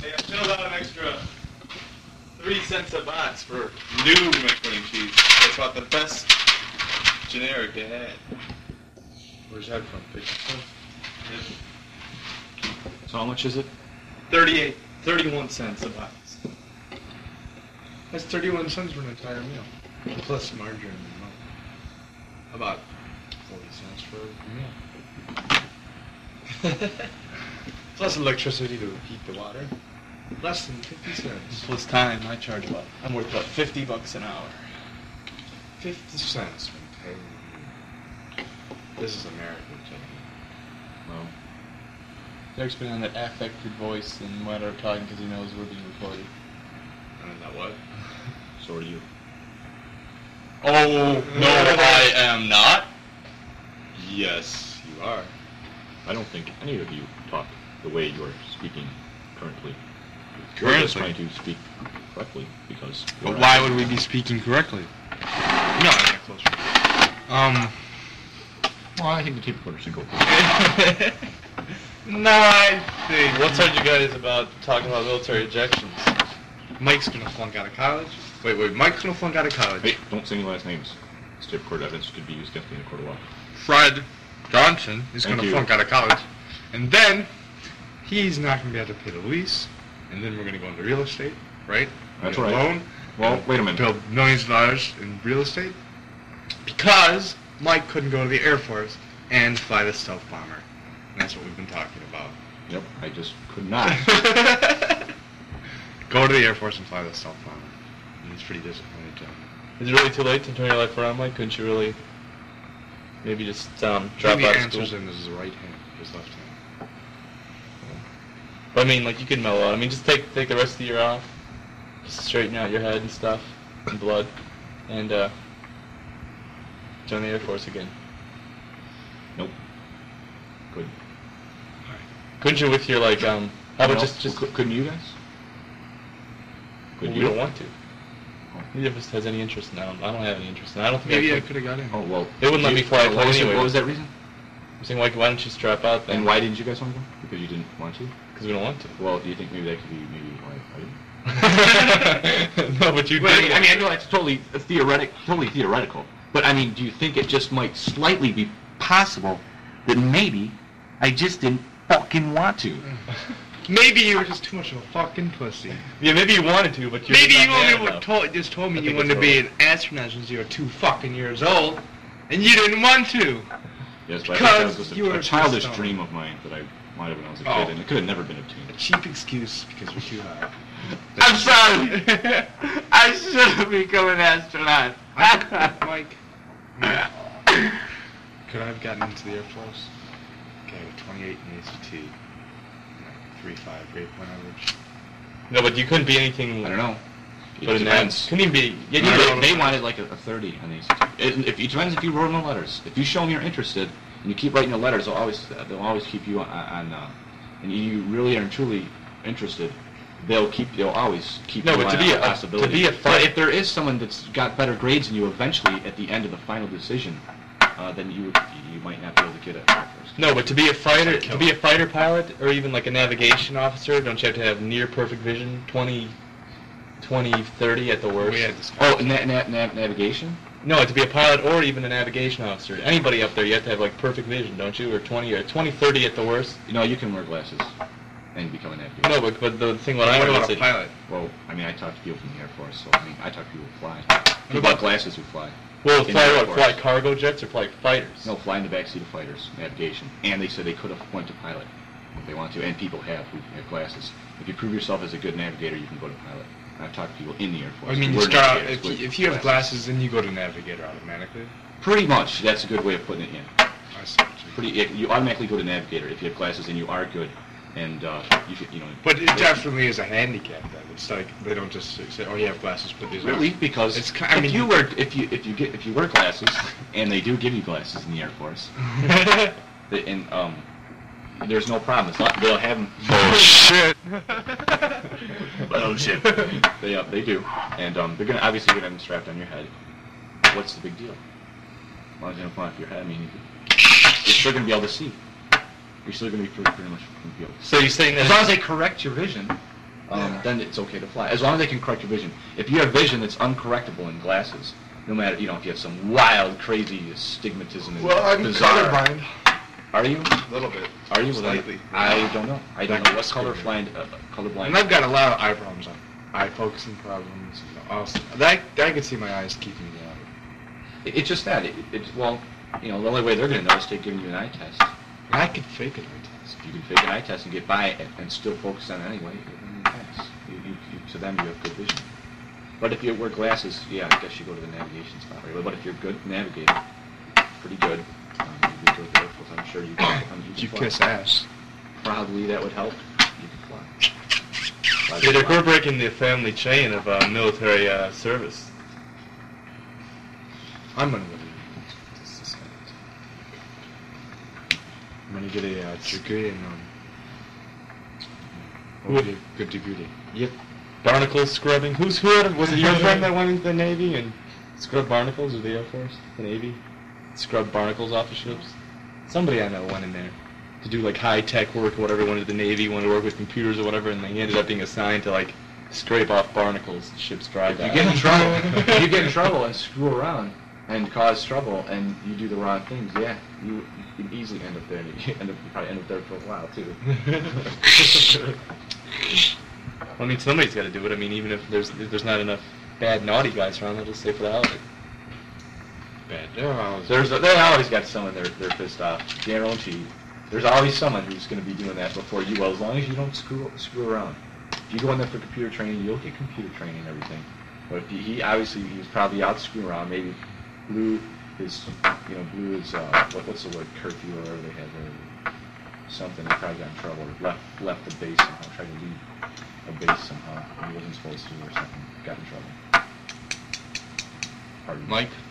Hey, I filled out an extra 3 cents a box for new macaroni and cheese. That's about the best generic they had. Where's that from? So how much is it? 31 cents a box. That's 31 cents for an entire meal. Plus margarine and milk. About 40 cents for a meal. Plus electricity to heat the water. Less than 50 cents. Plus time, I charge I'm worth about $50 an hour. 50 cents. This is American too. Well, Derek's been on that affected voice and when we're talking because he knows we're being recorded. And that what? so are you. Oh, no, I am not. Yes, you are. I don't think any of you talk the way you're speaking currently. Currently? We're just trying to speak correctly because... But why would we be speaking correctly? No, I'm not close. Well, I think the tape recorder should go. No, I think. What told you guys about talking about military ejections? Mike's gonna flunk out of college. Wait, Mike's gonna flunk out of college. Hey, don't say any last names. This tape recorder evidence could be used against me in a court of law. Fred Johnson is Thank gonna you. flunk out of college. And then, he's not gonna be able to pay the lease. And then we're gonna go into real estate, right? That's Get a right. Loan. Well, wait a minute. Build millions of dollars in real estate. Because Mike couldn't go to the Air Force and fly the stealth bomber. And that's what we've been talking about. Yep, I just could not. Go to the Air Force and fly the stealth bomber. And he's pretty disappointed too. Is it really too late to turn your life around, Mike? Couldn't you really maybe just drop Maybe out of answers school? in his right hand, his left hand. But I mean, like, you could mellow out. I mean, just take the rest of the year off. Just straighten out your head and stuff, and blood, and join the Air Force again. Nope. Couldn't. Couldn't you with your, like, how about No, just couldn't you guys? Could we you? don't want to. Neither of us has any interest in that. I don't have any interest in that. I don't think Maybe I I could. could have got in. Oh, well. They wouldn't let me fly a plane anyway. What was that reason? I'm saying, like, why don't you strap out then? And why didn't you guys want to go? Because you didn't want to? Because we don't want to. Well, do you think maybe that could be why I didn't? No, but you Well, did. I know it's totally theoretical. But I mean, do you think it just might slightly be possible that maybe I just didn't fucking want to? Maybe you were just too much of a fucking pussy. Yeah, maybe you wanted to, but you're Maybe not you man only enough. just told me I you think wanted to that's be an astronaut since you were 2 fucking years old, and you didn't want to. Yes, but I think that Because was just you were a childish just, dream of mine that I might have when I was a kid, Oh. and it could have never been obtained. A cheap excuse because you're too high. I'm sorry. I should have become an astronaut. Mike, could I have gotten into the Air Force? Okay, with 28 in ACT, 3.5 grade point average. No, but you couldn't be anything. I don't know. But It in that, depends. couldn't even be. Yeah, Yeah, you know, they wanted like a 30 on the ACT. It depends if you wrote in the letters. If you show them you're interested and you keep writing the letters, they'll always keep you on and you really are truly interested. They'll always keep No, you but on a possibility. to be a But fighter, if there is someone that's got better grades than you, eventually at the end of the final decision, then you might not be able to get it first. no, but to be a fighter, Like to be a fighter pilot, or even like a navigation officer, don't you have to have near perfect vision, 20, 30 at the worst? We had this Oh, navigation? No, to be a pilot or even a navigation officer, anybody up there, you have to have like perfect vision, don't you? Or 20, 30 at the worst. You know, you can wear glasses and become a navigator. No, but the thing what I What know about is a that pilot? Well, I mean, I talk to people from the Air Force, so I mean, I talk to people who fly. People about- with glasses who fly. well, in fly the Air what? Fly Force. cargo jets or fly fighters? No, fly in the backseat of fighters, navigation. And they said they could have went to pilot if they want to, and people have who have glasses. If you prove yourself as a good navigator, you can go to pilot. I've talked to people in the Air Force. I mean, who you were start out, navigators with if you have glasses, then you go to navigator automatically. Pretty much, that's a good way of putting it in. I see what you mean. You automatically go to navigator if you have glasses and you are good, and you should, But it definitely is a handicap then. It's like they don't just say, "Oh, you have glasses, put these on." Really, because It's ki- I mean, if you wear glasses, and they do give you glasses in the Air Force, there's no problem. It's not, they'll have them. Oh shit! Oh shit! They do, and they're obviously gonna have them strapped on your head. What's the big deal? As long as they don't fly off your head, I mean, you're still gonna be able to see. You're still gonna be pretty much gonna be able to see. So you're saying that As long as they correct your vision, then it's okay to fly. As long as they can correct your vision. If you have vision that's uncorrectable in glasses, no matter, if you have some wild, crazy astigmatism and Well, I'm bizarre... colorblind. Are you? A little bit. Are you? Well, then, Slightly. I don't know. I don't know what Screwed. colorblind... And I've got a lot of eye problems, eye focusing problems. Also, I can see my eyes keeping me out. It's just that. Well, the only way they're going to know is to giving you an eye test. I could fake an eye test. If you can fake an eye test and get by and still focus on it anyway, then you pass. To them, you have good vision. But if you wear glasses, yeah, I guess you go to the navigation spot. Right? But if you're good navigator, pretty good, you'd be good there, I'm sure you can You fly. kiss ass. Probably that would help. You can fly. Yeah, they're breaking the family chain of military service. I'm gonna go to I'm gonna get a degree in good degree. Yep. Barnacle scrubbing. Was it your friend that went into the Navy and scrubbed barnacles, or the Air Force, the Navy? Scrubbed barnacles off the ships? Somebody I know went in there to do like high-tech work or whatever, went into the Navy, wanted to work with computers or whatever, and he ended up being assigned to like scrape off barnacles the ship's dry If you dock. get in trouble, if you get in trouble and screw around and cause trouble and you do the wrong things, yeah, you can easily end up there. And you probably end up there for a while too. I mean, somebody's got to do it. I mean, even if there's not enough bad, naughty guys around, they'll just stay for the holiday. Bad. They always got someone they're pissed off. General in chief. There's always someone who's going to be doing that before you. Well, as long as you don't screw around. If you go in there for computer training, you'll get computer training and everything. But if he obviously he was probably out screwing around. Maybe blew his what's the word, curfew or whatever they had there. Something. He probably got in trouble or left the base somehow. Tried to leave a base somehow. He wasn't supposed to or something. Got in trouble. Pardon me. Mike?